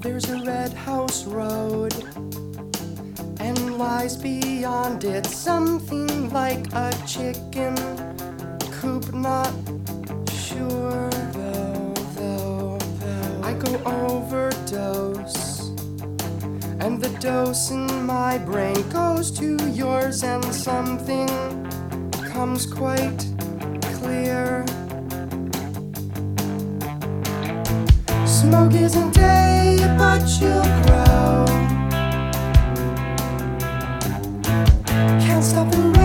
There's a red house road, and lies beyond it something like a chicken coop. Not sure though. I go overdose, and the dose in my brain goes to yours, and something comes quite clear. Smoke isn't day, but you'll grow. Can't stop the